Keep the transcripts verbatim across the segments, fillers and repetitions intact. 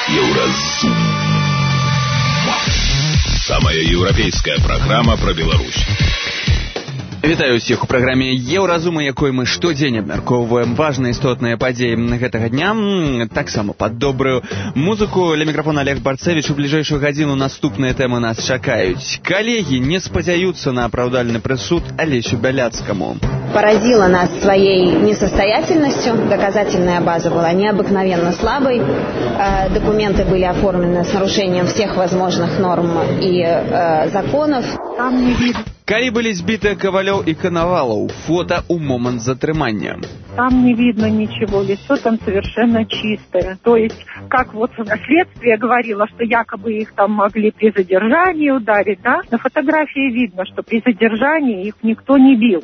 Еўразум. Самая еўрапейская праграма пра Беларусь. Вітаю ўсіх у праграме Еўразума, якой мы штодзень абмяркоўваем важныя істотныя падзеі гэтага дня, таксама пад добрую музыку. Ля мікрафона Олег Барцевич. У бліжэйшую гадзіну наступныя тэмы нас чакаюць. Калегі не спадзяюцца на апраўдальны прысуд Алесю Бяляцкаму. Поразила нас своей несостоятельностью. Доказательная база была необыкновенно слабой. Документы были оформлены с нарушением всех возможных норм и э, законов. Там не видно. Калі былі збітыя Кавалёў і Коновалов, фото у момент затрымання. Там не видно ничего, лицо там совершенно чистое. То есть, как вот следствие говорило, что якобы их там могли при задержании ударить, да? На фотографии видно, что при задержании их никто не бил.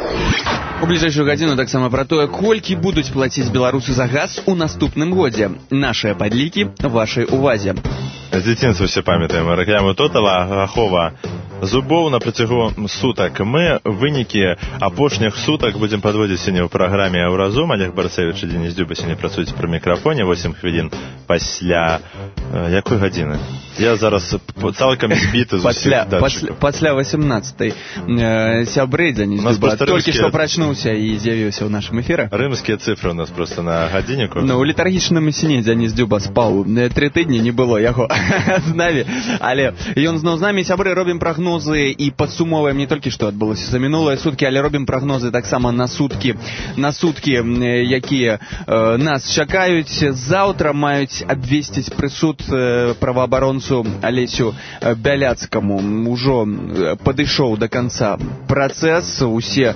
У бліжэйшую гадзіну таксама пра тое, колькі будуць плаціць беларусы за газ у наступным годзе. Нашыя падлікі вашай увазе. З дзяцінства все памятаем рэкламу Тотала, ахова зубоў на працягу сутак. Мы вынікі апошніх сутак будзем падводзіць сёння ў праграме Еўразум. Олег Барцевич і Денис Дзюба сёння працуюць пры мікрафоне. восем хвілін пасля якой гадзіны? Я зараз цалкам збіты з усіх датчыкаў. Пасля восемнадцатай. Сябры Денис Дзюба толькі што прачнуўся і з'явіўся ў нашым эфіры. Рымскія цифры у нас просто на гадзінніку. Ну, у літаргічным сіне Денис Дзюба спаў. Тры тыдні не было яго з намі, але ён зноў з намі. Сябры, робім прагнозы і падсумоўваем не толькі што адбылося за мінулыя суткі, але робім прагнозы таксама на суткі, на суткі, якія э, нас чакаюць. Заўтра маюць абвесціць прысуд э, праваабаронцу Алесю Бяляцкаму. Ужо падышоў да канца працэс, усе э,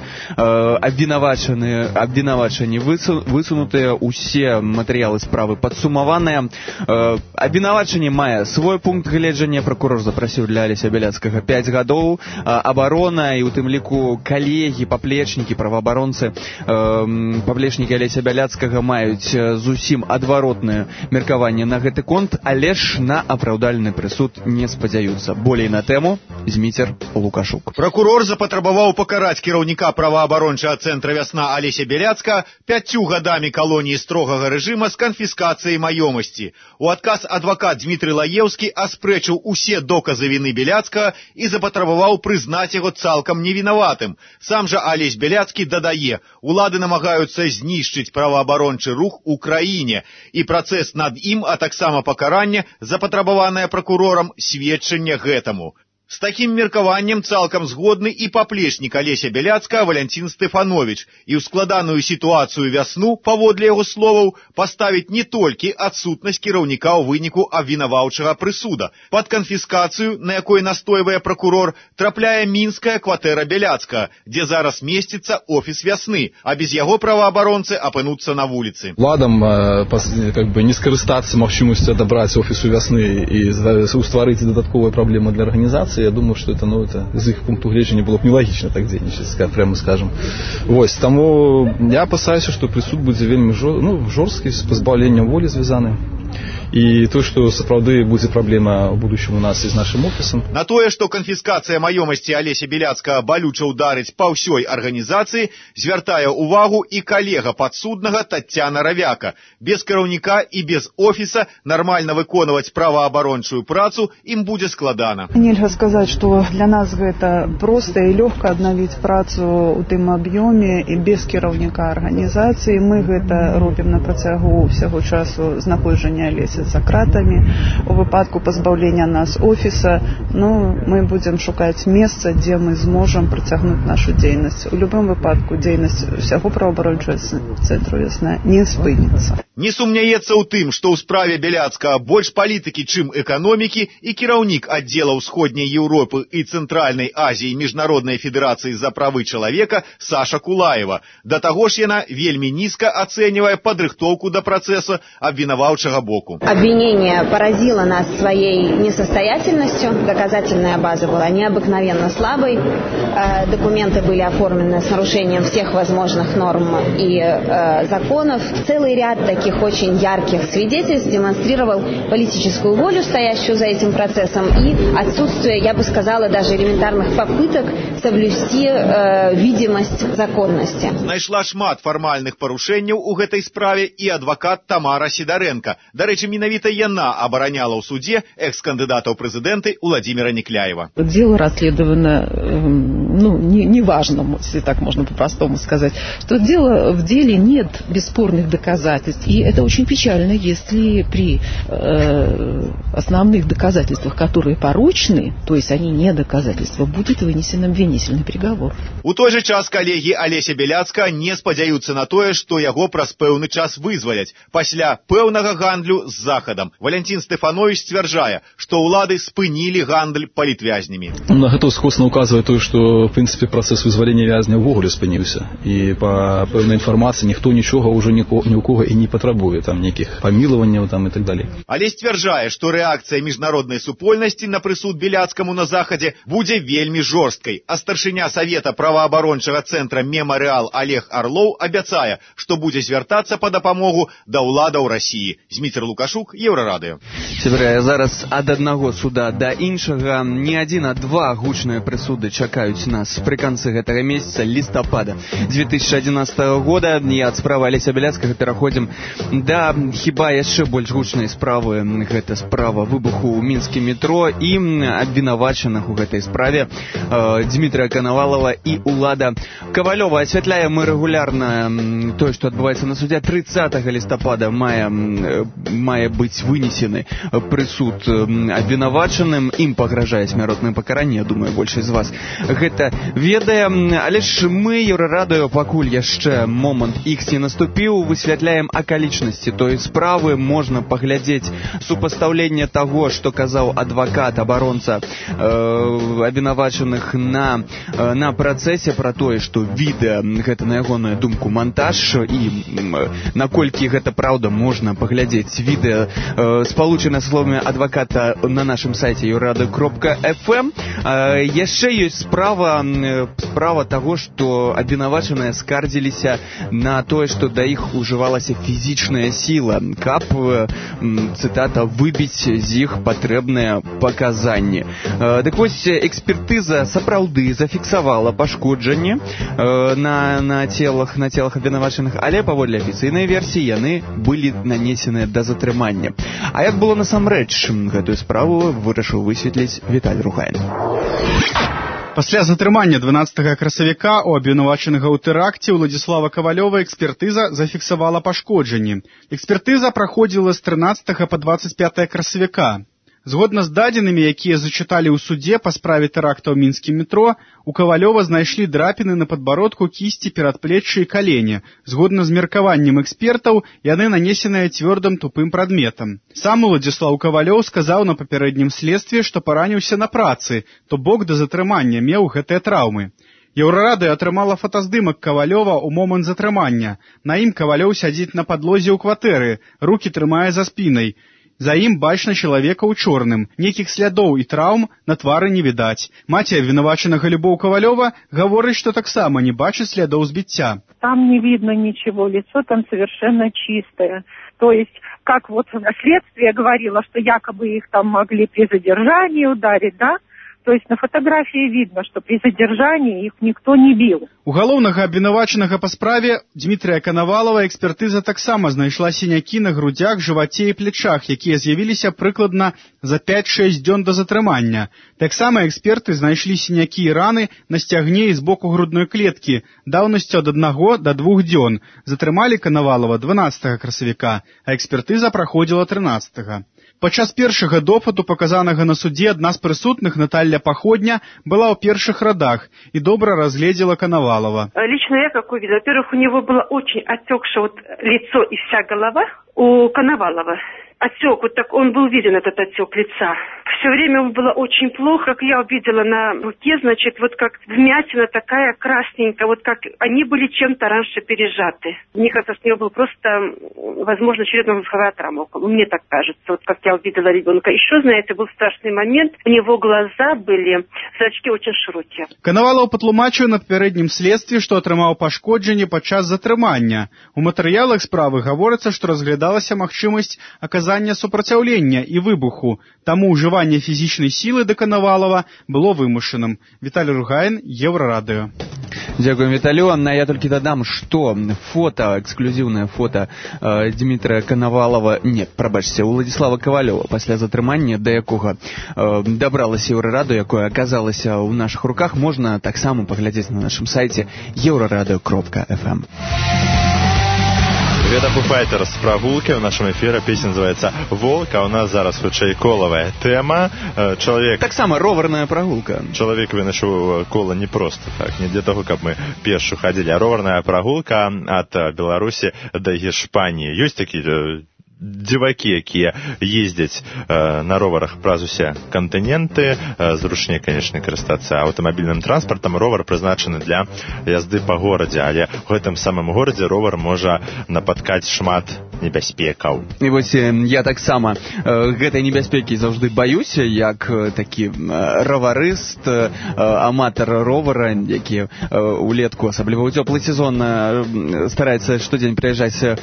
абвінавачаныя абвінавачанні высунутыя, усе матэрыялы справы падсумаваныя. Э, абвінавачанне мае свой пункт гледжання. Пракурор запрасіў для Алеся Бяляцкага пяць гадоў. Абарона і у тым ліку калегі, паплечнікі, праваабаронцы, паплечнікі Алеся Бяляцкага маюць зусім адваротнае меркаванне на гэты конт, але ж на апраўдальны прысуд не спадзяюцца. Болей на тэму Зміцер Лукашук. Пракурор запатрабаваў пакараць кіраўніка праваабарончага цэнтра «Вясна» Алеся Бяляцка пяццю гадамі калоніі строгага рэжыма з канфіскацыяй маёмасці. У адказ адвакат Дмітрый Лаеўскі аспрэчыў усе доказы віны Бяляцка і запатрабаваў прызнаць яго цалкам невінаватым. Сам жа Алесь Бяляцкі дадае, улады намагаюцца знішчыць праваабарончы рух у краіне, і працэс над ім, а таксама пакаранне, запатрабаванае пракурорам, сведчанне гэтаму. З такім меркаваннем цалкам згодны і паплечнік Алеся Бяляцка Валянцін Стэфанович, і ў складаную сітуацыю «Вясну», паводле яго словаў, паставіць не толькі адсутнасць кіраўніка ў выніку абвінаваўчага прысуда. Пад канфіскацыю, на якой настойвае пракурор, трапляе мінская кватэра Бяляцка, дзе зараз месціцца офіс «Вясны», а без яго праваабаронцы апынуцца на вуліцы. Ладам э, как бы не скарыстацца магчымасцю адабраць офісу «Вясны» і стварыць дадатковыя праблемы для арганізацыі. Я думаю, что это, ну, это з іх пункту гледжання было б нелогічна так дзейнічаць, прямо скажем. Вось, таму я апасаюся, што прысуд будзе вельмі жор... ну, жорсткі, з пазбаўленнем волі звязаны. І то, што сапраўды будзе праблема ў будучым у нас і з нашым офісам. На тое, што канфіскацыя маёмасці Алеся Бяляцка балюча ўдарыць па ўсёй арганізацыі, звяртае ўвагу і калега падсуднага Таццяна Равяка. Без кіраўніка і без офіса нармальна выконваць праваабарончую працу ім будзе складана. Нельга сказаць, што для нас гэта проста і лёгка аднавіць працу ў тым аб'ёме і без кіраўніка арганізацыі. Мы гэта робім на працягу ўсяго часу знаходжання Алеся за кратамі. У выпадку пазбаўлення нас офіса, ну, мы будзем шукаць месца, дзе мы зможам працягнуць нашу дзейнасць. У любым выпадку дзейнасць усяго праваабарончага цэнтру «Вясна» не спыніцца. Не сумняецца ў тым, што ў справе Бяляцка больш палітыкі, чым эканомікі, і кіраўнік аддзела ўсходняй Еўропы і Цэнтральнай Азіі Міжнароднай федэрацыі за правы чалавека Саша Кулаева. Да таго ж яна вельмі нізка ацэньвае падрыхтоўку да працэсу абвінаваўчага боку. Обвинение поразило нас своей несостоятельностью. Доказательная база была необыкновенно слабой. Документы были оформлены с нарушением всех возможных норм и законов. Целый ряд таких таких очень ярких свидетельств демонстрировал политическую волю, стоящую за этим процессом, и отсутствие, я бы сказала, даже элементарных попыток соблюсти э, видимость законности. Знайшла шмат фармальных парушэнняў у гэтай справе і адвакат Тамара Сидоренко. Дарэчы, менавіта яна абараняла ў суде экс-кандыдата ў прэзідэнты Владимира Никляева. Дело расследовано, ну, неважно, если так можно по-простому сказать, что дело, в деле нет бесспорных доказательств. И это очень печально, если при э, основных доказательствах, которые порочны, то есть они не доказательства, будет вынесен обвинительный приговор. У той же час коллеги Олеся Беляцка не спадзяюцца на тое, што яго праз пэўны час вызваляць пасля пэўнага гандлю з захадам. Валентин Стефанович сцвярджае, што ўлады спынілі гандль палітвязнямі. На гэта скосна указвае тое, што, в прынцыпе, працэс вызвалення вязня ўвогуле спыніўся. І па пэўнай інфармацыі ніхто нічога ўжо ні ў кого і не патрабуе, там нейкіх памілаванняў там і так далей. Але сцвярджае, што рэакцыя міжнароднай супольнасці на прысуд Беляцкаму на захадзе будзе вельмі жорсткай. А старшыня Савета праваабарончага цэнтра «Мемарыал» Олег Орлоў абяцае, што будзе звяртацца па дапамогу да ўладаў Расіі. Зміцер Лукашук, Еўрарадыё. Сябры, зараз ад аднаго суда да іншага не адзін, а два гучныя прысуды чакаюць нас пры канцы гэтага месяца лістапада две тысячи одиннадцатого года. І ад справы Алеся Беляцкага пераходзім да хіба яшчэ больш гучнай справы. Гэта справа выбуху ў мінскім метро і абвінавачаных у гэтай справе э, Дмітрия Коновалова і Улада Ковалёва. Асвятляем мы рэгулярна тое, што адбываецца на судзе. тридцатого лістапада мае, мае быць вынесены прысуд абвінавачаным. Ім пагражае смяротнае пакаранне, я думаю, большасць з вас гэта ведае. Але ж мы, Еўрарадыё, пакуль яшчэ момант ікс не наступіў, высвятляем акалічнасці той справы. Можна паглядзець супастаўленне таго, што казаў адвакат, абаронца э, абвінавачаных на, э, на працэсе, пра тое, што відэа, гэта на ягоную думку монтаж, і э, наколькі гэта праўда, можна паглядзець відэа, э, спалучана словамі адваката на нашым сайце еўрарадыё кропка эф эм. Э, яшчэ ёсць справа, э, справа таго, што абвінавачаныя скардзіліся на тое, што да іх ужывалася фізічная сіла, каб, э, цытата, выбіць з іх патрэбныя паказанні. Э, дык вось, экспертыза сапраўды зафіксавала пашкоджанні э, на, на целах, на целах абвінавачаных, але паводле афіцыйнай версіі яны былі нанесеныя да затрымання. А як было насамрэч, гэтую справу вырашыў высветліць Віталь Рухайн. Пасля затрымання дванаццатага красавіка у абвінавачанага ў тэракце Уладзіслава Ковалёва экспертыза зафіксавала пашкоджанні. Экспертыза праходзіла з трынаццатага па дваццаць пятае красавіка. Згодна з дадзенымі, якія зачыталі ў суде па справе тэракта ў мінскім метро, у Ковалёва знайшлі драпіны на падбародку, кісці, перадплеччы і калені. Згодна з меркаваннем экспертаў, яны нанесеныя цвёрдым тупым прадметам. Сам Уладзіслаў Ковалёў сказаў на папярэднім следстве, што параніўся на працы, то бок да затрымання меў гэтыя траўмы. Еўрарадыё атрымала фотаздымак Ковалёва ў момант затрымання. На ім Ковалёў сядзіць на падлозе ў кватэры, рукі трымае за спінай. За ім бачна чалавека ў чорным. Нейкіх слядоў і траўм на твары не відаць. Маці абвінавачанага Любоў Ковалёва гаворыць, што таксама не бачыць слядоў збіцця. Там не видно ничего, лицо там совершенно чистое. То есть, как вот следствие говорило, что якобы их там могли при задержании ударить, да? То есть на фотографии видно, что при задержании их никто не бил. У галоўнага абвінавачанага па справе Дмітрия Коновалова экспертыза таксама знайшла сінякі на грудях, жываце і плечах, якія з'явіліся прыкладна за пять-шесть дзён да затрымання. Таксама эксперты знайшлі сінякі і раны на сцягне і з боку грудной клеткі даўнасцю ад аднаго да двух дзён. Затрымалі Коновалова дванаццатага красавіка, а экспертыза праходзіла трынаццатага. Падчас першага допыту, паказанага на судзе, адна з прысутных, Наталья Походня, была ў першых радах и добра разгледзела Коновалова. Лично я какой видела? Во-первых, у него было очень отекшее вот лицо и вся голова у Коновалова. отек, вот так он был виден, этот отек лица. Все время было очень плохо, как я увидела на руке, значит, вот как вмятина такая красненькая, вот как они были чем-то раньше пережаты. Мне кажется, с него был просто, возможно, черепно-мозговая травма. Мне так кажется, вот как я увидела ребенка. Еще, знаете, был страшный момент, у него глаза были, зрачки очень широкие. Коновалов патлумачыў на папярэднім следстве, што атрымаў пашкоджанне падчас затрымання. У матэрыялах справы гаворыцца, што разглядалася магчымасць аказання супраціўлення і выбуху, таму ўжыванне фізічнай сілы да Коновалова было вымушаным. Віталій Ругаін, Еўрарадыё. Дякую, Віталю. Я толькі дадам, што фота, эксклюзіўнае фота э, Дмітрия Коновалова, не, прабачце, Уладзіслава Кавалёва пасля затрымання, да якога э, дабралася Еўрарадыё, якое аказалася ў нашых руках, можна таксама паглядзець на нашым сайце еўрарадыё кропка эф эм. Гэта Foo Fighters з прагулкі. У нашым эфіры песня называецца «Волк», а у нас зараз хутчэй колавая тэма. Чалавек... Таксама роварная прагулка. Чалавек вынайшоў кола не проста так, не для таго, каб мы пешшу хадзілі, а роварная прагулка ад Беларусі да Іспаніі. Ёсць такі дзівакі, якія ездзяць э, на роварах праз усе кантыненты. Э, зручней, канечне, карыстацца аўтамабільным транспартам. Ровар прызначаны для язды па горадзе, але ў гэтым самым горадзе ровар можа напаткаць шмат небяспекаў. І вось я таксама э, гэтай небяспекі заўжды баюся, як э, такі э, раварыст, э, аматар ровара, які э, улетку, асабліва ў цёплы сезон, э, стараецца штодзень прыязджаць э,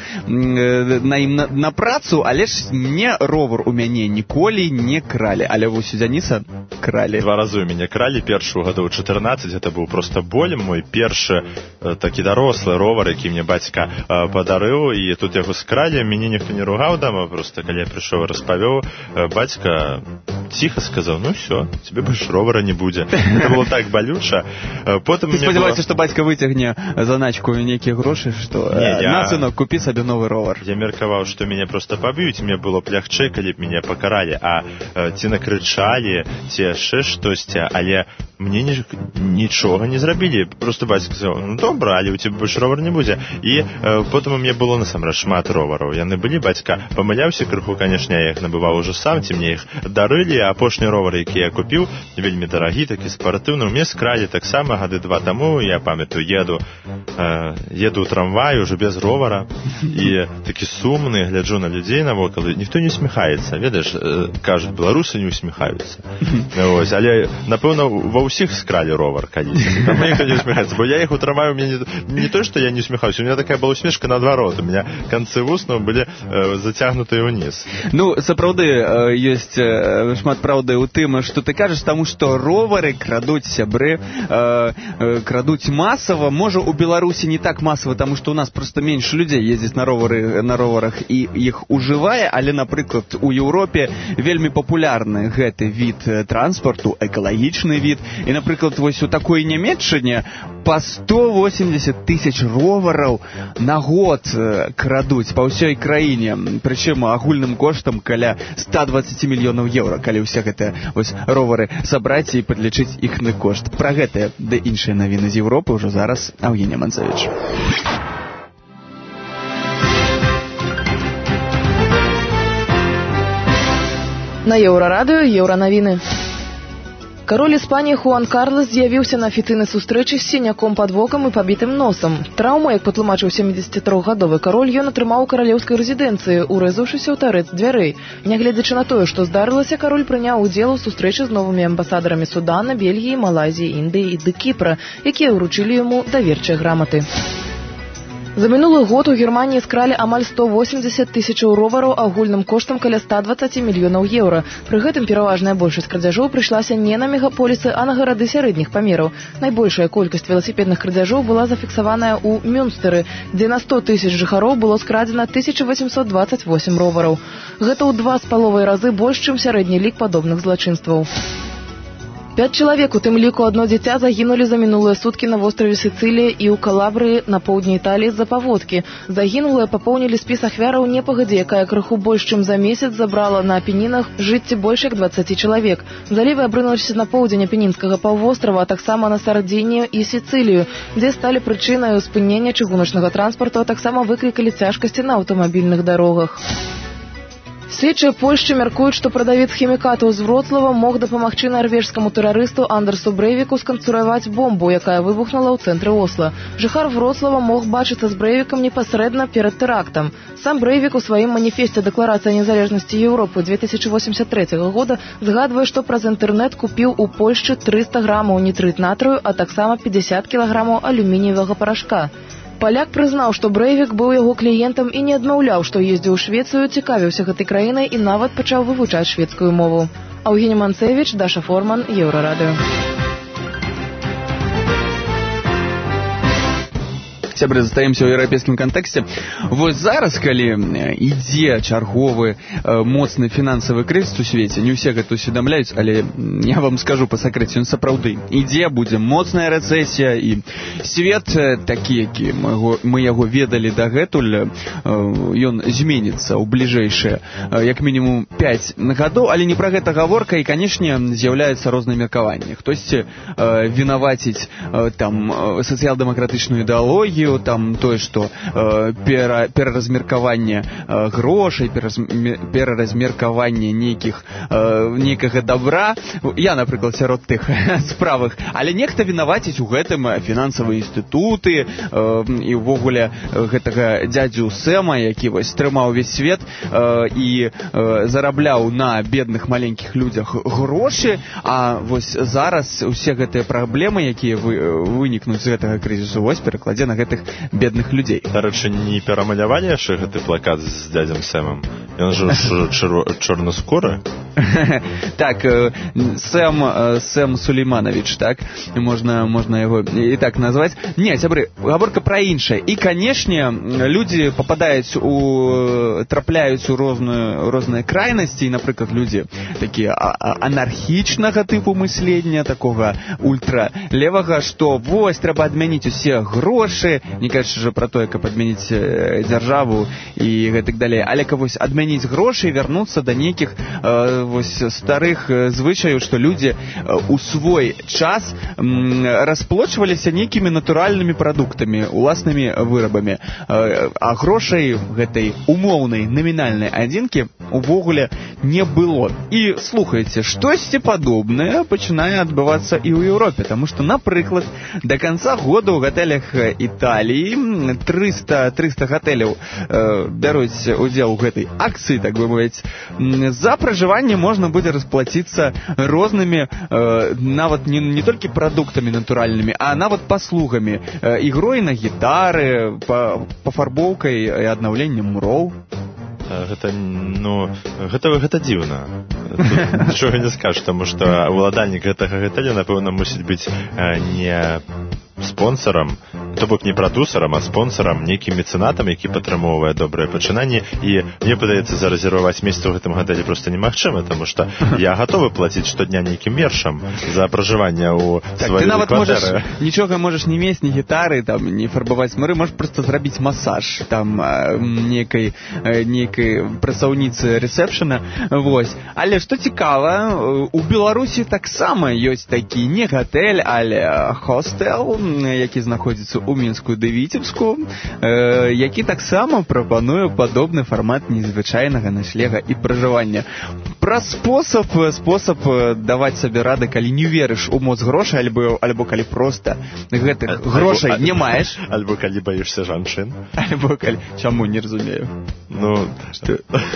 на ім на, на працу, але ж не ровар у мяне ніколі не кралі, але вось у Дзяніса кралі. Два разы у мяне кралі, першы гадоў чатырнаццаць, гэта быў проста боль. Мой першы э, такі дарослы ровар, які мне бацька э, падарыў, і тут яго скралі, мяне ніхто не ругаў дома, просто калі я прыйшоў і распавёў, э, бацька ціха сказаў: ну все, тебе больше ровара не будзе. Это было так балюча. Потым ты спадзяваешся, было... што бацька выцягне заначку нейкія грошы, што не, я... на сынок, купі сабе новы ровар. Я меркаваў, што мяне просто паб'юць, мне было б лягчэй, калі б мяне пакаралі, а э, ці накрычалі, ці яшчэ штосьці, але мне ні, нічога не зрабілі. Просто бацька сказаў: ну добра, але у цябе больш ровар не будзе. І э, потым у мяне было насамрэч шмат ровараў. Яны былі, бацька памыляўся крыху, канешне, я іх набываў ужо сам, ці мне іх дарылі, а апошні ровар, які я купіў, вельмі дарагі, такі спартыўны, у мяне скралі таксама гады два таму. Я памятаю, еду э, еду ў трамвай уже без ровара, і такі сумны, гляджу на людзей навокал, ніхто не усміхаецца. Ведаеш, э, кажуць, беларусы не усміхаюцца. Ось, але, напэўна, ва ўсіх скралі ровар калісь. Там ніхто не усміхаецца, бо я іх у трамвай, у мяне не, не то, што я не усміхаюся, у меня такая была усмешка наадварот, у меня канцы вуснаў былі э, зацягнутыя ўніз. Ну, сапраўды, э, ёсць э, шмат праўды ў тым, што ты кажаш, таму што ровары крадуць сябры, э, э, крадуць масава. Можа, у Беларусі не так масава, таму што у нас проста менш людзей ездзіць на ровары, на роварах і іх ужывае, але, напрыклад, у Еўропе вельмі папулярны гэты від транспарту, экалагічны від. І, напрыклад, вось у такой Нямецчыне па сто восемьдесят тысяч ровараў на год крадуць па ўсёй краіне, прычым агульным коштам каля сто двадцать мільёнаў еўра, калі ўсе гэтыя вось ровары сабраць і падлічыць іхны кошт. Пра гэтыя да іншыя навіны з Еўропы ўжо зараз Аўгенія Манцевіч. На Еўрарадыё Еўранавіны. Кароль Іспаніі Хуан Карлес з'явіўся на афіцыйнай сустрэчы з сіняком пад вокам і пабітым носам. Траўму, як патлумачыў сямідзесяцітрохгадовы кароль, ён атрымаў у каралеўскай рэзідэнцыі, урэзаўшыся ў тарэц дзвярэй. Нягледзячы на тое, што здарылася, кароль прыняў удзел у сустрэчы з новымі амбасадарамі Судана, Бельгіі, Малайзіі, Індыі і ды Кіпра, якія ўручылі яму даверчыя граматы. За мінулы год у Германіі скралі амаль сто восемьдесят тысячаў ровараў агульным коштам каля сто двадцать мільёнаў еўра. Пры гэтым пераважная большасць крадзяжоў прыйшлася не на мегаполісы, а на гарады сярэдніх памераў. Найбольшая колькасць веласіпедных крадзяжоў была зафіксаваная ў Мюнстэры, дзе на сто тысяч жыхароў было скрадзена тысяча восемьсот двадцать восемь ровараў. Гэта ў два з паловай разы больш, чым сярэдні лік падобных злачынстваў. Пяць чалавек, у тым ліку адно дзіця, загінулі за мінулыя суткі на востраве Сіцылія і ў Калабрыі на поўдні Італіі з-за паводкі. Загінулыя папоўнілі спіс ахвяраў непагадзе, якая крыху больш, чым за месяц забрала на Апенінах жыцці больш як дваццаць чалавек. Залівы абрынуліся на поўдзень Апенінскага паўвострава, а таксама на Сардзінію і Сіцылію, дзе сталі прычынай спынення чыгуначнага транспарту, а таксама выклікалі цяжкасці на аўтамабільных дарогах. Следчыя Польшчы мяркуюць, што прадавец хімікатаў з Вроцлава мог дапамагчы нарвежскаму тэрарысту Андерсу Брэйвіку сканструяваць бомбу, якая выбухнула ў цэнтры Осла. Жыхар Вроцлава мог бачыцца з Брэйвікам непасрэдна перад тэрактам. Сам Брэйвік у сваім маніфесце Дэкларацыя незалежнасці Еўропы две тысячи восемьдесят третьего года згадвае, што праз інтэрнэт купіў у Польшчы трыста грамаў нітрыт натрыю, а таксама пятьдесят кілаграмаў алюмініевага парашка. Паляк прызнаў, што Брэйвік быў яго кліентам і не адмаўляў, што ездзіў у Швецыю, цікавіўся гэтай краінай і нават пачаў вывучаць шведскую мову. Аўгенія Манцевіч, Даша Форман, Еўрарадыё. Сябры, застаемся ў еўрапейскім кантэксце. Вось зараз, калі ідзе чарговы э, моцны фінансавы крызіс у свеце, не ўсе гэта усведамляюць, але я вам скажу па сакрэце, ён сапраўды ідзе, будзе моцная рэцэсія, і свет э, такі, які мы яго, мы яго ведалі дагэтуль, э, ён зменіцца ў бліжэйшыя э, як мінімум пяць гадоў, але не пра гэта гаворка, і, канешне, з'яўляецца розныя меркаванні. Хтосьці э, вінаваціць э, там э, сацыял-дэмакратычную ідэалогію, там тое, што э, пера, пераразмеркаванне э, грошай, пераразмеркаванне нейкіх э, нейкага добра. Я, напрыклад, сярод тых справах. Але нехта вінаваціць у гэтым фінансавыя інстытуты э, і ўвогуле гэтага дзядзю Сэма, які вось трымаў увесь свет э, і э, зарабляў на бедных маленькіх людзях грошы, а вось зараз усе гэтыя праблемы, якія вы, вынікнуць з гэтага крызісу, вось перакладзе на гэтых бедных людзей. Дарэчы, не перамаляванне яшчэ гэты плакат з дзядзем Сэмом? Ён жа чорнаскуры? Так, Сэм, Сэм Сулейманович, так? Можна, можна яго і так назваць. Не, сябры, гаворка пра іншае. І, канешне, людзі пападаюць у... трапляюць у розную, розныя крайнасці, і, напрыклад, людзі такія анархічнага тыпу мыслення, такога ультралевага, што вось, трэба адмяніць усе грошы, не кажучы же пра тое, каб адмяніць дзяржаву і гэтак далей, але каб вось адмяніць грошы і вярнуцца да нейкіх э, вось старых звычаяў, што людзі у свой час м, расплочваліся нейкімі натуральнымі прадуктамі, уласнымі вырабамі, э, а грошай гэтай умоўнай намінальнай адзінкі увогуле не было. І слухайце, штосьці падобнае пачынае адбывацца і ў Еўропе, таму што, напрыклад, да канца года ў гатэлях Італіі трыста, трыста гатэляў э, бяруць удзел у гэтай акцыі, так бы мовіць. За пражыванне можна будзе расплаціцца рознымі, э, нават не, не толькі прадуктамі натуральнымі, а нават паслугамі, э, ігрой на гітары, па, пафарбоўкай і аднаўленнем муроў. Гэта, ну, гэта, гэта дзіўна. Тут нічога не скажеш, таму што ўладальнік гэтага гэтэля, напэўна, мусіць быць э, не спонсорам, то бок не прадусарам, а спонсорам, нейкім мецэнатам, які падтрымоўвае добрае пачынанне. І мне падаецца, зарэзерваваць месца ў гэтым гатэлі проста немагчыма, таму што я гатовы плаціць штодня нейкім мершам за пражыванне ў так, сваёй ты нават кватэры. Можаш, нічога можаш не мець, ні гітары, там, не фарбаваць муры, можаш проста зрабіць масаж там нейкай, нейкай працаўніцы рэсепшена. Вось. Але што цікава, у Беларусі таксама ёсць такі не гатэль, але хостел, які знаходзіцца ў Мінску ды Віцебску, э, які таксама прапануе падобны фармат незвычайнага начлега і пражывання. Пра спосаб, спосаб даваць сабе рады, калі не верыш у моц грошай, альбо, альбо калі проста гэтых альбо, грошай не маеш. Альбо калі баішся жанчын. Альбо калі... Чаму, не разумею. Ну, што...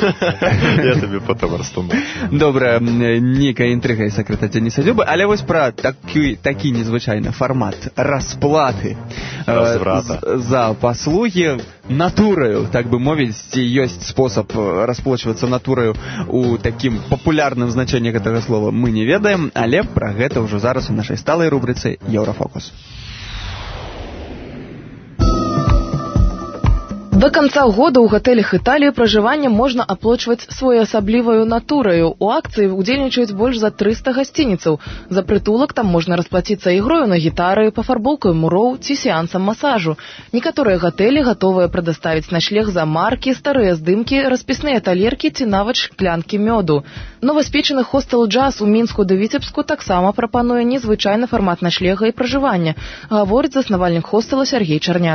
я табе потом растумаю. Добра, нейкая інтрыга і сакрэта Дзяніса Дзюбы, але вось пра такі, такі незвычайны фармат расплаты э, за паслугі натураю, так бы мовіць, ці ёсць спосаб расплачвацца натураю у такім папулярным значэнні гэтага слова, мы не ведаем, але пра гэта ўжо зараз у нашай сталай рубрыцы Еўрафокус. До конца года ў гатэлях Італіі пражыванне можна аплочваць своеасабліваю натураю. У акцыі удзельнічаюць больш за трыста гасцініцаў. За прытулак там можна расплаціцца ігрою на гітары, пафарбоўкаю муроў ці сеансам масажу. Некаторыя гатэлі гатовыя прадаставіць начлег за маркі, старыя здымкі, распісныя талеркі ці нават шклянкі мёду. Новаспечаны хостел «Джаз» у Мінску ды Віцебску таксама прапануе незвычайны фармат начлега і пражывання, гаворыць заснавальнік хостела Сергей Чарняк.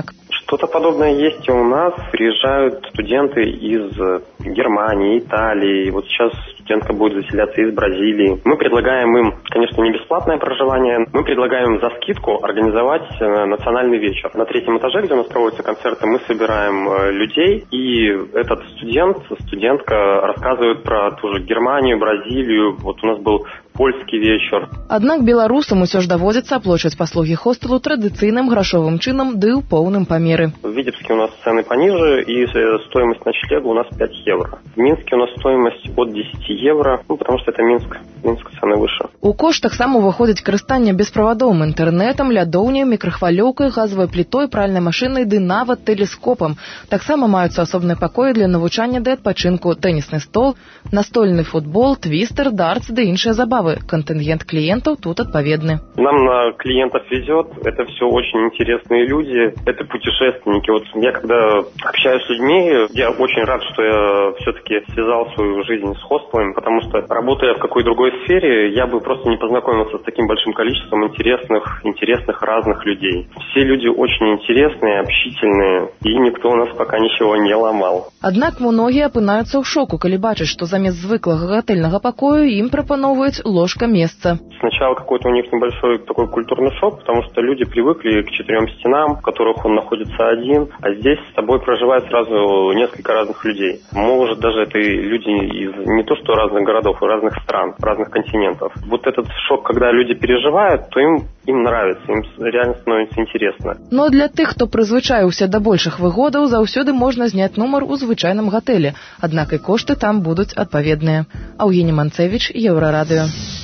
Что-то подобное есть и у нас. Приезжают студенты из Германии, Италии. Вот сейчас студентка будет заселяться из Бразилии. Мы предлагаем им, конечно, не бесплатное проживание. Мы предлагаем им за скидку организовать национальный вечер. На третьем этаже, где у нас проводятся концерты, мы собираем людей. И этот студент, студентка рассказывает про ту же Германию, Бразилию. Вот у нас был польский вечер. Аднак беларусам усё ж даводзіцца аплачваць паслугі хостелу традыцыйным грашовым чынам ды ў поўным памеры. В Витебске у нас цены пониже, и стоимость ночлега у нас пять евро. В Минске у нас стоимость от десяти евро, ну, потому что это Минск. Минск цены выше. У кошт таксама уваходзіць карыстанне бесправадовым інтэрнэтам, лядоўняй, мікрахвалёўкай, газавай плітой, пральнай машынай ды нават тэлескопам. Таксама маюцца асобныя пакоі для навучання ды адпачынку, тэнісны стол, настольны футбол, твістер, дартс ды іншыя забавы. Контингент клиентов тут отповедны. Нам на клиентов везет. Это все очень интересные люди. Это путешественники. Вот я когда общаюсь с людьми, я очень рад, что я все-таки связал свою жизнь с хостелами, потому что, работая в какой другой сфере, я бы просто не познакомился с таким большим количеством интересных, интересных разных людей. Все люди очень интересные, общительные, и никто у нас пока ничего не ломал. Аднак многие апынаюцца ў шоку, калі бачаць, што замест звыклага гатэльнага пакою ім прапаноўваюць ложка места. Сначала какой-то у них небольшой такой культурный шок, потому что люди привыкли к четырем стенам, в которых он находится один, а здесь с тобой проживает сразу несколько разных людей. Может, даже это и люди из не то что разных городов, а разных стран, разных континентов. Вот этот шок, когда люди переживают, то им, им нравится, им реально становится интересно. Но для тых, хто прызвычаіўся да большых выгодаў, заўсёды можна зняць нумар у звычайным гатэлі. Аднак і кошты там будуць адпаведныя. Аўгеній Манцевіч, Еўрарадыё.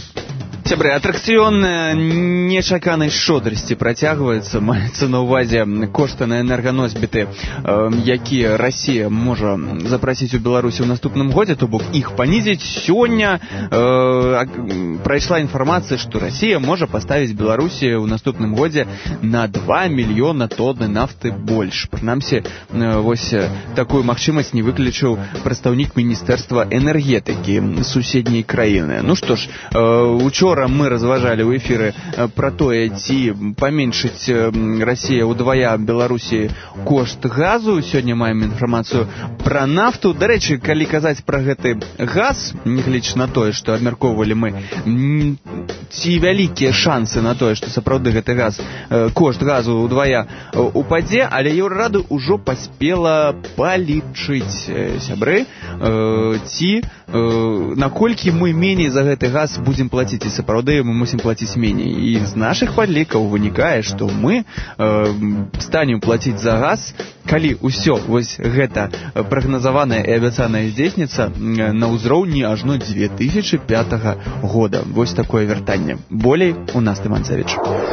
Сябры, атракцыён нечаканай шчодрасці працягваецца, маецца на ўвазе кошты на энерганосьбіты, якія Расія можа запрасіць у Беларусі ў наступным годзе, то бок іх панізіць. Сёння э, прайшла інфармацыя, што Расія можа паставіць Беларусі ў наступным годзе на два мільёна тонны нафты больш. Прынамсі, вось такую магчымасць не выключыў прадстаўнік Міністэрства энергетыкі суседняй краіны. Ну што ж, учора мы разважалі ў эфіры пра тое, ці паменшыць Расія ўдвая Беларусі кошт газу. Сёння маем інфармацыю пра нафту. Дарэчы, калі казаць пра гэты газ, нягледзячы на тое, што абмяркоўвалі мы, ці вялікія шансы на тое, што сапраўды гэты газ, кошт газу ўдвая упадзе, але Еўрарада ўжо паспела палічыць, сябры, ці наколькі мы меней за гэты газ будзем плаціць, і сапраўды мы мусім плаціць меней. І з нашых падлікаў вынікае, што мы э, станем плаціць за газ, калі ўсё вось гэта прагназаванае і абяцанае здзейсніцца на ўзроўні ажно дзве тысячы пятага года. Вось такое вяртанне. Болей у нас Тыманцевіч.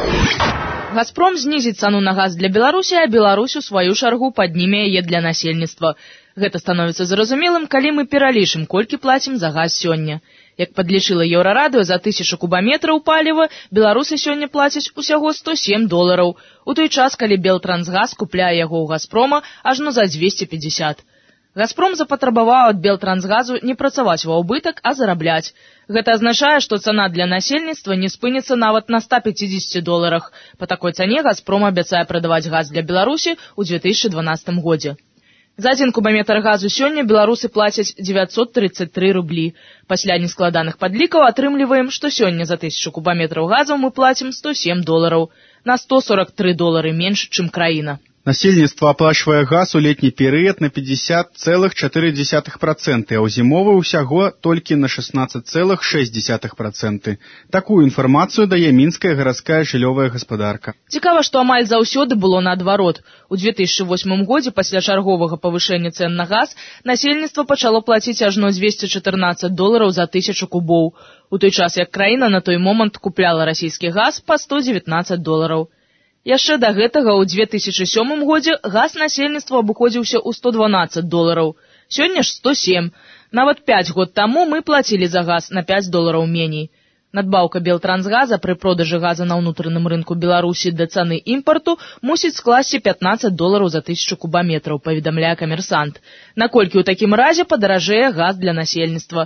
«Газпром» знізіць цану на газ для Беларусі, а Беларусь у сваю чаргу падніме яе для насельніцтва. Гэта становіцца зразумелым, калі мы пералічым, колькі плацім за газ сёння. Як падлічыла Еўрарадыё, за тысячу кубаметраў паліва беларусы сёння плацяць усяго сто сем долараў, у той час, калі Белтрансгаз купляе яго ў «Газпрома» ажно за дзвесце пятьдесят. «Газпром» запатрабаваў ад Белтрансгазу не працаваць ва ўбытак, а зарабляць. Гэта азначае, што цана для насельніцтва не спыніцца нават на ста пятидесяти доларах. Па такой цане «Газпром» абяцае прадаваць газ для Беларусі ў две тысячы дванаццатым годзе. За адзін кубаметр газу сёння беларусы плацяць девятьсот тридцать три рублі. Пасля нескладаных падлікаў атрымліваем, што сёння за тысячу кубаметраў газу мы плацім сто семь долараў, на сто сорок три долары менш, чым краіна. Насельніцтва аплачвае газ у летні перыяд на пятьдесят целых четыре десятых процента, а ў зімовы ўсяго толькі на шестнадцать целых шесть десятых процента. Такую інфармацыю дае мінская гарадская жыллёвая гаспадарка. Цікава, што амаль заўсёды было наадварот. У две тысячи восьмым годзе пасля чарговага павышэння цэн на газ насельніцтва пачало плаціць ажно двести четырнадцать долараў за тысячу кубоў, у той час як краіна на той момант купляла расійскі газ па сто девятнадцать долараў. Яшчэ да гэтага ў две тысячи сёмым годзе газ насельніцтва абыходзіўся ў сто дванадцать долараў. Сёння ж сто семь. Нават пять год таму мы плацілі за газ на пять долараў меней. Надбаўка Белтрансгаза пры продажы газа на ўнутраным рынку Беларусі да цаны імпарту мусіць скласці пятнадцать долараў за тысячу кубаметраў, паведамляе камерсант. Наколькі ў такім разе падаражэе газ для насельніцтва?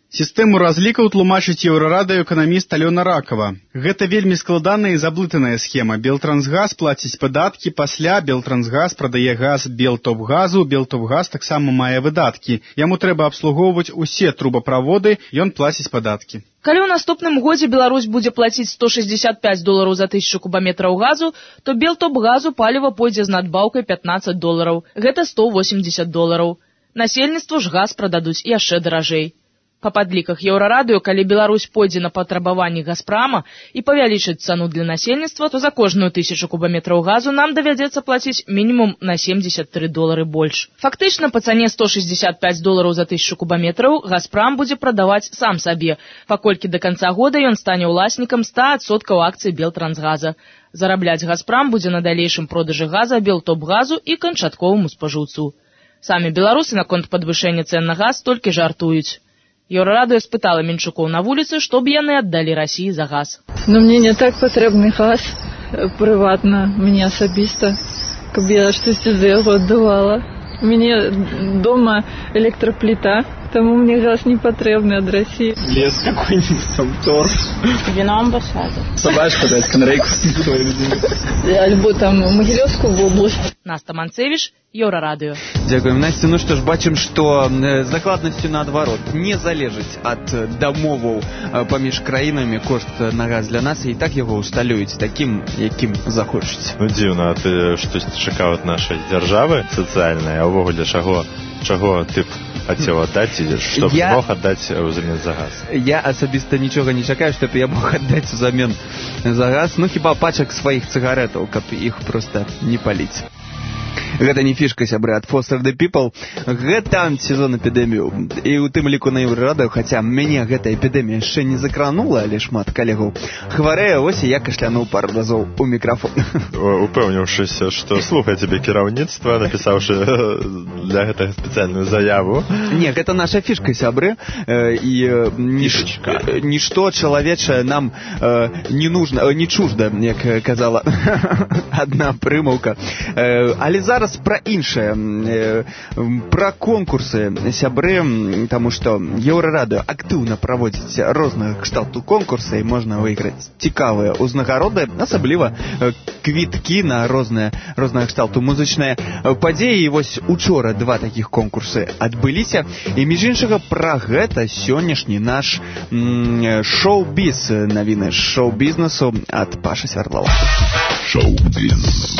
Сістэму разлікаў тлумачыць еўрарадыё эканаміст Алёна Ракава. Гэта вельмі складаная і заблытаная схема. Белтрансгаз плаціць падаткі, пасля Белтрансгаз прадае газ Белтопгазу, Белтопгаз таксама мае выдаткі. Яму трэба абслугоўваць усе трубаправоды, ён плаціць падаткі. Калі ў наступным годзе Беларусь будзе плаціць сто шэсцьдзесят пяць долараў за тысячу кубаметраў газу, то Белтопгазу паліва пойдзе з надбаўкай пятнаццаць долараў. Гэта сто восемьдесят долараў. Насельніцтву ж газ прададуць яшчэ даражэй. Па падліках Еўрарадыё, калі Беларусь пойдзе на патрабаванні Газпрама і павялічыць цану для насельніцтва, то за кожную тысячу кубаметраў газу нам давядзецца плаціць мінімум на семьдесят три долары больш. Фактычна, па цане сто шэсцьдесят пяць долараў за тысячу кубаметраў Газпрам будзе прадаваць сам сабе, паколькі да канца года ён стане ўласнікам ста адсоткаў акцый Белтрансгаза. Зарабляць Газпрам будзе на далейшым продажы газа Белтопгазу і канчатковаму спажыўцу. Самі беларусы наконт падвышэння цэн на газ толькі жартуюць. Еўрарадыё спытала менчукоў на вуліцы, што б яны аддалі Расіі за газ. Ну, мне не так патрэбны газ прыватна, мне асабіста, каб я штосьці за яго аддавала. У мяне дома электрапліта, таму мне газ не патрэбны ад Расіі. Лес какой-нибудь, там торф. Віно амбасады. Собачку даць, канарэйку. Альбо там Магілёўскую вобласць. Наста Манцевіч, Еўрарадыё. Дзякуем, Насця. Ну што ж, бачым, што з дакладнасцю наадварот не залежыць ад дамоваў паміж краінамі кошт на газ для нас, і так яго ўсталююць такім, якім захочуць. Ну дзіўна, а ты штосьці чакаў ад нашай дзяржавы сацыяльнай, а ўвогуле чаго, чаго ты б хацеў аддаць, што б я... мог аддаць узамен за газ? Я асабіста нічога не чакаю, што б я мог аддаць узамен за газ, ну хіба пачак сваіх цыгарэтаў, каб іх проста не паліць. Гэта не фішка, сябры, ад Foster the People. Гэта сезон эпідэмію. І ў тым ліку на Еўрарадыё, хаця мяне гэта эпідэмія яшчэ не закранула, але шмат калегаў хварэе, ось і я кашлянуў пару разоў у мікрафон. Упэўніўшыся, што слухае цябе кіраўніцтва, напісаўшы для гэтага спецыяльную заяву. Не, гэта наша фішка, сябры. І нішто чалавечае нам не нужна, не чужда, як казала адна прымаўка. Але зараз пра іншае, пра конкурсы, сябры, таму што Еўрарадыё актыўна праводзіць рознага кшталту конкурсы, і можна выйграць цікавыя ўзнагароды, асабліва квіткі на розныя рознага кшталту музычныя падзеі. І вось учора два такіх конкурсы адбыліся, і між іншага пра гэта сённяшні наш шоу-біз, навіны шоу-бізнесу ад Пашы Свярдлова. Шоу-біз.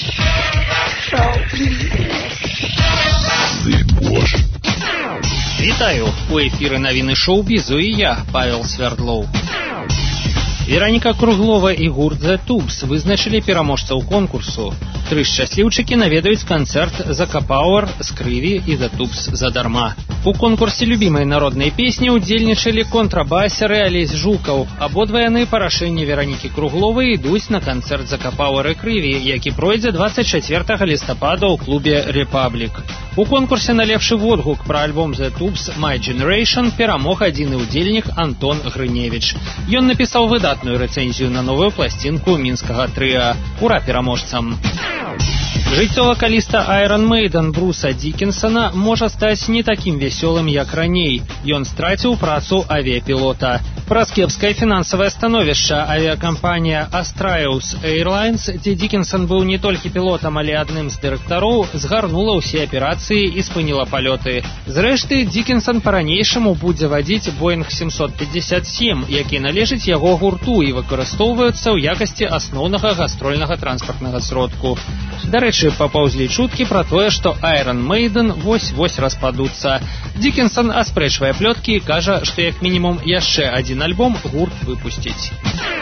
Вітаю! У эфіры навіны шоу-бізу і я, Павел Свярдлоў. Вераніка Круглова і гурт The Tubes вызначылі пераможцаў конкурсу. Тры шчасліўчыкі наведаюць канцэрт Закапауэр з крыві і The Tubes задарма. У конкурсе любімай народнай песні удзельнічалі контрабасеры Алесь Жукаў. Абодва яны па рашэнні Веранікі Кругловай ідуць на канцэрт Закапауэр і крыві, які пройдзе двадцать чацвёртага лістапада ў клубе Republic. У конкурсе на лепшы водгук пра альбом The Tubes My Generation перамог адзіны ўдзельнік Антон Грыневіч. Ён напісаў выдатную рэцэнзію на новую пласцінку мінскага трыа. Ура пераможцам! Жыццё вакаліста Iron Maiden Бруса Дікінсона можа стаць не такім вясёлым, як раней. Ён страціў працу авіяпілота. Праз кепскае фінансавае становішча авіакампанія Astraeus Airlines, дзе Дікінсон быў не толькі пілотам, але адным з дырэктароў, згарнула ўсе аперацыі і спыніла палёты. Зрэшты, Дікінсон па-ранейшаму будзе вадзіць Boeing семьсот пятьдесят семь, які належыць яго гурту і выкарыстоўваюцца ў якасці асноўнага гастрольнага транспартнага сродку. Дарэчы, папаўзлі чуткі пра тое, што Iron Maiden вось-вось распадуцца. Дікінсон аспрэчвае плёткі і кажа, што як мінімум яшчэ адзін альбом гурт выпусціць.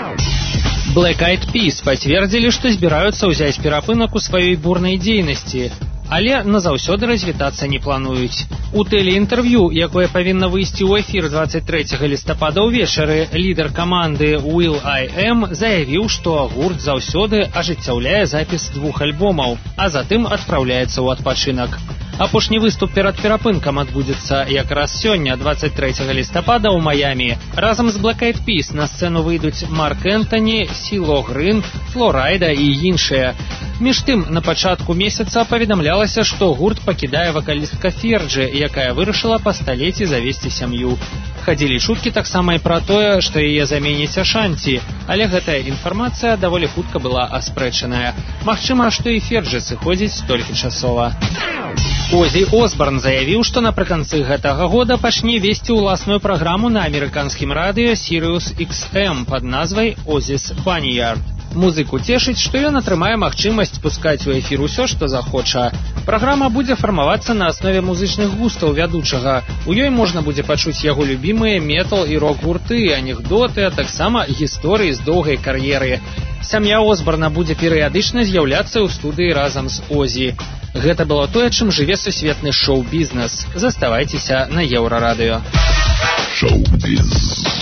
Black Eyed Peas пацвердзілі, што збіраюцца ўзяць перапынак у сваёй бурнай дзейнасці, але назаўсёды развітацца не плануюць. У тэлеінтэрв'ю, якое павінна выйсці ў эфір двадцать трэцяга лістапада ўвечары, лідар каманды Will I Am заявіў, што гурт заўсёды ажыццяўляе запіс двух альбомаў, а затым адпраўляецца ў адпачынак. Апошні выступ перад перапынкам адбудзецца якраз сёння, двадцать трэцяга лістапада ў Маямі. Разам з Black Eyed Peas на сцэну выйдуць Марк Энтоні, Сіло Грын, Флорайда і іншыя. Між тым, на пачатку месяца паведамлялася, што гурт пакідае вакалістка Ферджы, якая вырашыла па сталеці завесці сям'ю. Хадзілі чуткі таксама і пра тое, што яе заменіць Ашанці, але гэтая інфармацыя даволі хутка была аспрэчаная. Магчыма, што і Ферджы сыходзіць толькі часова. Озі Осборн заявіў, што напрыканцы гэтага года пачне весці ўласную праграму на амерыканскім радыё Sirius икс эм пад назвай Ozzy's Barnyard. Музыку цешыць, што ён атрымае магчымасць пускаць у эфір усё, што захоча. Праграма будзе фармавацца на аснове музычных густаў вядучага. У ёй можна будзе пачуць яго любімыя метал і рок-гурты, анекдоты, а таксама гісторыі з доўгай кар'еры. Сям'я Осборна будзе перыядычна з'яўляцца ў студыі разам з Озі. Гэта было тое, чым жыве сусветны шоу-бізнес. Заставайцеся на Еўрарадыё. Шоу-біз.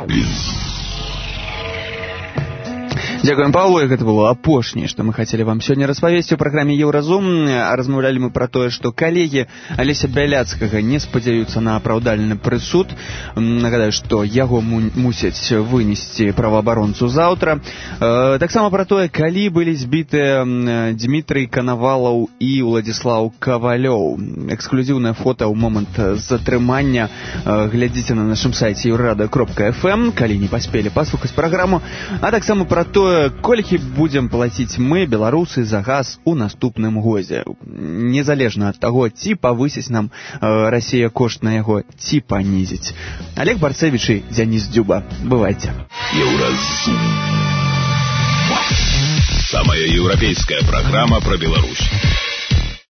Дзякуем, Павлу, гэта было апошняе, што мы хацелі вам сёння распавесці ў праграме Еўразум. Размаўлялі мы пра тое, што калегі Алеся Бяляцкага не спадзяюцца на апраўдальны прысуд. Нагадаю, што яго мусяць вынесці праваабаронцу заўтра. Таксама пра тое, калі былі збітыя Дмітрый Канавалаў і Уладзіслаў Кавалёў. Эксклюзіўнае фота ў момант затрымання глядзіце на нашым сайце еўрарада кропка эф эм, калі не паспелі паслухаць праграму, а таксама пра тое, колькі будзем плаціць мы, беларусы, за газ у наступным годзе. Незалежна ад таго, ці павысіць нам э, Расія кошт на яго, ці панізіць. Олег Барцевіч і Дзяніс Дзюба. Бывайце. Еўразум. Самая еўрапейская программа про Беларусь.